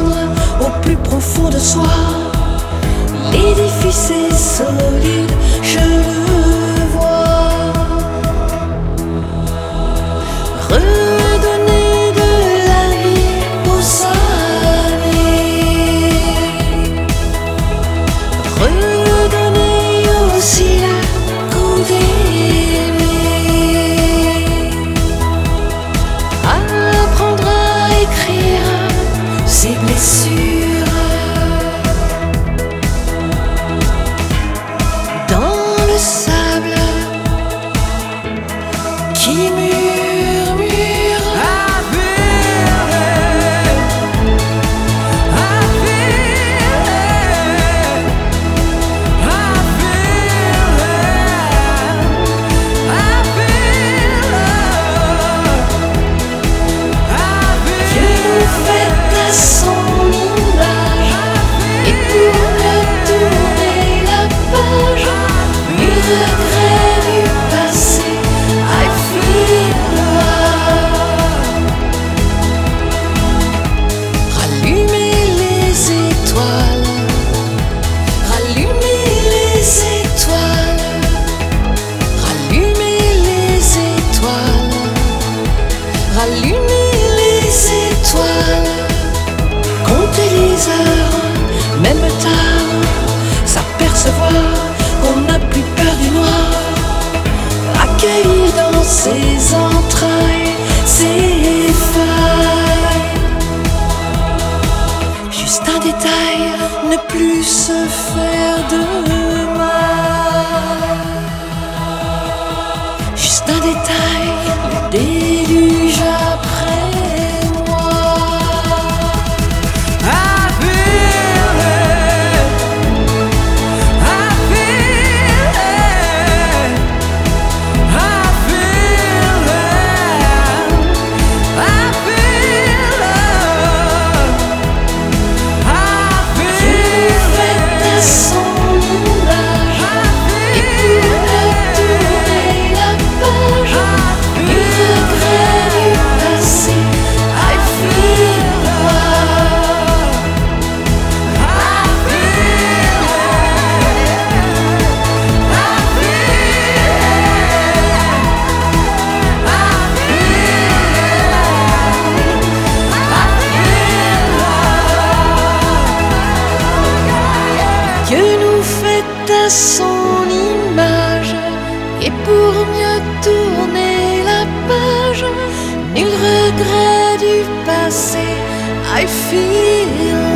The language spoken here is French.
au plus profond de soi. L'édifice est solide, je le vois. Redonner de la vie aux années, redonner aussi la goût d'aimer, apprendre à écrire ses blessures dans le sable qui murmure. Allumer les étoiles, compter les heures, même tard, s'apercevoir qu'on n'a plus peur du noir, accueillir dans ses entrailles ses failles. Juste un détail, ne plus se faire de mal. Juste un détail, le déluge après moi. I feel it, I feel it, I feel it, I feel it, I feel it. Faite à son image, et pour ne tourner la page, nul regret du passé. I feel love, I feel it, I feel it, Dieu nous fait à son image, et pour mieux tourner la page, nul regret du passé. I feel